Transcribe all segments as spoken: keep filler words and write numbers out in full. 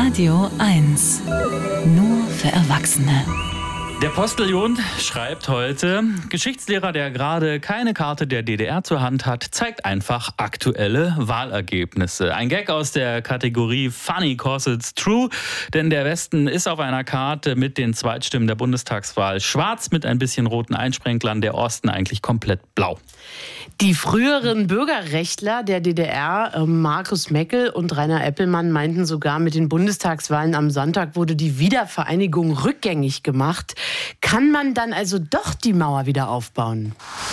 Radio eins. Nur für Erwachsene. Der Postillion schreibt heute, Geschichtslehrer, der gerade keine Karte der D D R zur Hand hat, zeigt einfach aktuelle Wahlergebnisse. Ein Gag aus der Kategorie Funny cause it's true, denn der Westen ist auf einer Karte mit den Zweitstimmen der Bundestagswahl schwarz mit ein bisschen roten Einsprenklern, der Osten eigentlich komplett blau. Die früheren Bürgerrechtler der D D R, Markus Meckel und Rainer Eppelmann, meinten sogar, mit den Bundestagswahlen am Sonntag wurde die Wiedervereinigung rückgängig gemacht. Kann man dann also doch die Mauer wieder aufbauen?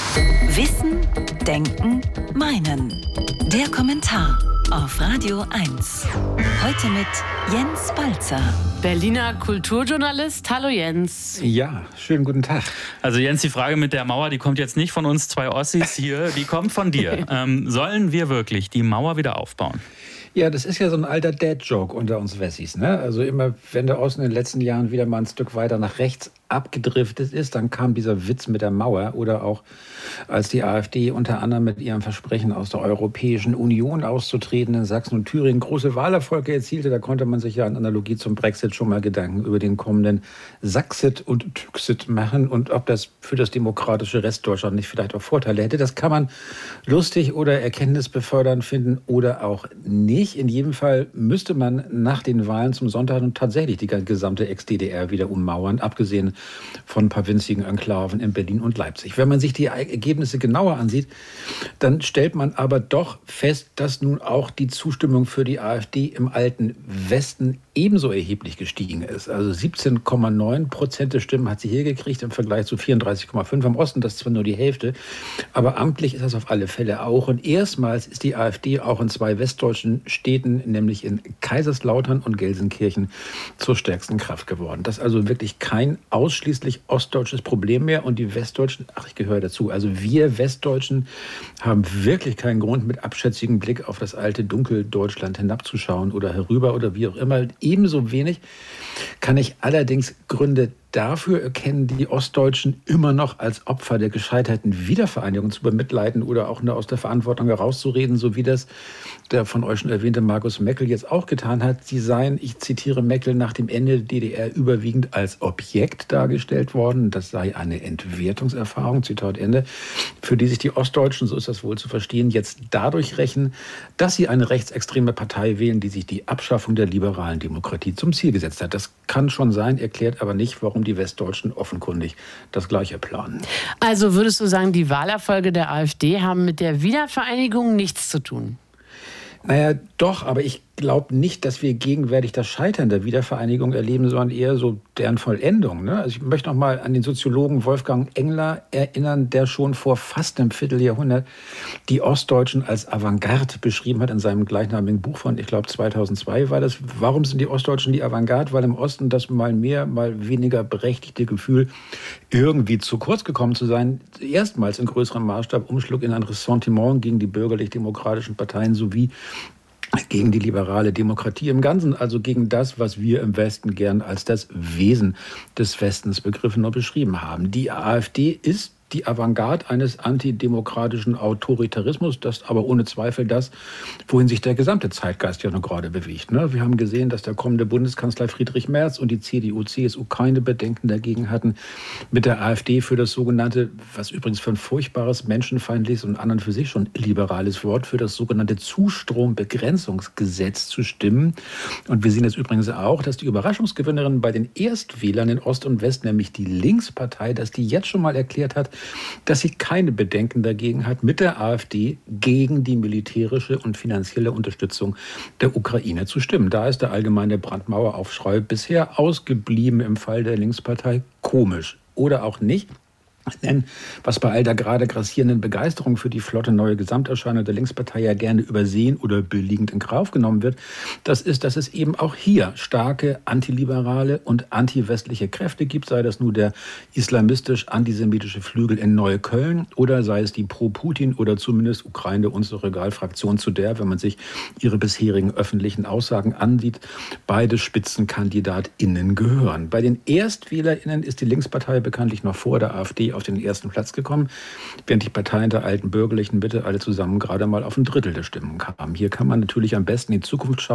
Wissen, denken, meinen. Der Kommentar auf Radio eins. Heute mit Jens Balzer. Berliner Kulturjournalist. Hallo Jens. Ja, schönen guten Tag. Also Jens, die Frage mit der Mauer, die kommt jetzt nicht von uns zwei Ossis hier, die kommt von dir. ähm, sollen wir wirklich die Mauer wieder aufbauen? Ja, das ist ja so ein alter Dad-Joke unter uns Wessis, ne? Also immer, wenn der Osten in den letzten Jahren wieder mal ein Stück weiter nach rechts abgedriftet ist, dann kam dieser Witz mit der Mauer oder auch als die AfD unter anderem mit ihrem Versprechen aus der Europäischen Union auszutreten in Sachsen und Thüringen große Wahlerfolge erzielte, da konnte man sich ja in Analogie zum Brexit schon mal Gedanken über den kommenden Saxit und Tüxit machen und ob das für das demokratische Restdeutschland nicht vielleicht auch Vorteile hätte. Das kann man lustig oder erkenntnisbefördernd finden oder auch nicht. In jedem Fall müsste man nach den Wahlen zum Sonntag nun tatsächlich die gesamte Ex-D D R wieder ummauern, abgesehen von ein paar winzigen Enklaven in Berlin und Leipzig. Wenn man sich die Ergebnisse genauer ansieht, dann stellt man aber doch fest, dass nun auch die Zustimmung für die AfD im alten Westen ebenso erheblich gestiegen ist. Also siebzehn Komma neun Prozent der Stimmen hat sie hier gekriegt im Vergleich zu vierunddreißig Komma fünf am Osten. Das ist zwar nur die Hälfte, aber amtlich ist das auf alle Fälle auch. Und erstmals ist die AfD auch in zwei westdeutschen Städten, nämlich in Kaiserslautern und Gelsenkirchen, zur stärksten Kraft geworden. Das ist also wirklich kein ausschließlich ostdeutsches Problem mehr. Und die Westdeutschen, ach, ich gehöre dazu, also wir Westdeutschen haben wirklich keinen Grund, mit abschätzigem Blick auf das alte Dunkeldeutschland hinabzuschauen oder herüber oder wie auch immer. Ebenso wenig kann ich allerdings Gründe dafür erkennen, die Ostdeutschen immer noch als Opfer der gescheiterten Wiedervereinigung zu bemitleiden oder auch nur aus der Verantwortung herauszureden, so wie das der von euch schon erwähnte Markus Meckel jetzt auch getan hat. Sie seien, ich zitiere Meckel, nach dem Ende der D D R überwiegend als Objekt dargestellt worden. Das sei eine Entwertungserfahrung, Zitat Ende, für die sich die Ostdeutschen, so ist das wohl zu verstehen, jetzt dadurch rächen, dass sie eine rechtsextreme Partei wählen, die sich die Abschaffung der liberalen Demokratie zum Ziel gesetzt hat. Das kann schon sein, erklärt aber nicht, warum die Westdeutschen offenkundig das Gleiche planen. Also würdest du sagen, die Wahlerfolge der AfD haben mit der Wiedervereinigung nichts zu tun? Naja, doch, aber ich glaube nicht, dass wir gegenwärtig das Scheitern der Wiedervereinigung erleben, sondern eher so deren Vollendung. Ne? Also ich möchte noch mal an den Soziologen Wolfgang Engler erinnern, der schon vor fast einem Vierteljahrhundert die Ostdeutschen als Avantgarde beschrieben hat in seinem gleichnamigen Buch von, ich glaube, zweitausendzwei war das. Warum sind die Ostdeutschen die Avantgarde? Weil im Osten das mal mehr, mal weniger berechtigte Gefühl, irgendwie zu kurz gekommen zu sein, erstmals in größerem Maßstab umschlug in ein Ressentiment gegen die bürgerlich-demokratischen Parteien sowie gegen die liberale Demokratie im Ganzen, also gegen das, was wir im Westen gern als das Wesen des Westens begriffen und beschrieben haben. Die AfD ist die Avantgarde eines antidemokratischen Autoritarismus, das aber ohne Zweifel das, wohin sich der gesamte Zeitgeist ja noch gerade bewegt. Ne? Wir haben gesehen, dass der kommende Bundeskanzler Friedrich Merz und die C D U, C S U keine Bedenken dagegen hatten, mit der AfD für das sogenannte, was übrigens für ein furchtbares, menschenfeindliches und an und für sich schon liberales Wort, für das sogenannte Zustrombegrenzungsgesetz zu stimmen. Und wir sehen jetzt übrigens auch, dass die Überraschungsgewinnerin bei den Erstwählern in Ost und West, nämlich die Linkspartei, dass die jetzt schon mal erklärt hat, dass sie keine Bedenken dagegen hat, mit der AfD gegen die militärische und finanzielle Unterstützung der Ukraine zu stimmen. Da ist der allgemeine Brandmaueraufschrei bisher ausgeblieben im Fall der Linkspartei. Komisch. Oder auch nicht. Denn was bei all der gerade grassierenden Begeisterung für die flotte neue Gesamterscheinung der Linkspartei ja gerne übersehen oder billigend in Kauf genommen wird, das ist, dass es eben auch hier starke antiliberale und antiwestliche Kräfte gibt, sei das nur der islamistisch-antisemitische Flügel in Neukölln oder sei es die Pro-Putin oder zumindest Ukraine unsere Regalfraktion, zu der, wenn man sich ihre bisherigen öffentlichen Aussagen ansieht, beide SpitzenkandidatInnen gehören. Bei den ErstwählerInnen ist die Linkspartei bekanntlich noch vor der AfD auf den ersten Platz gekommen, während die Parteien der alten bürgerlichen Mitte alle zusammen gerade mal auf ein Drittel der Stimmen kamen. Hier kann man natürlich am besten in die Zukunft schauen.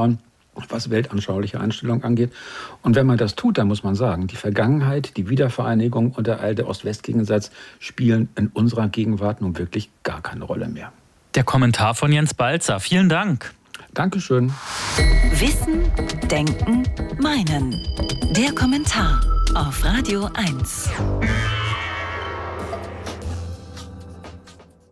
was weltanschauliche Einstellung angeht. Und wenn man das tut, dann muss man sagen, die Vergangenheit, die Wiedervereinigung und der alte Ost-West-Gegensatz spielen in unserer Gegenwart nun wirklich gar keine Rolle mehr. Der Kommentar von Jens Balzer. Vielen Dank. Dankeschön. Wissen, Denken, Meinen. Der Kommentar auf Radio eins.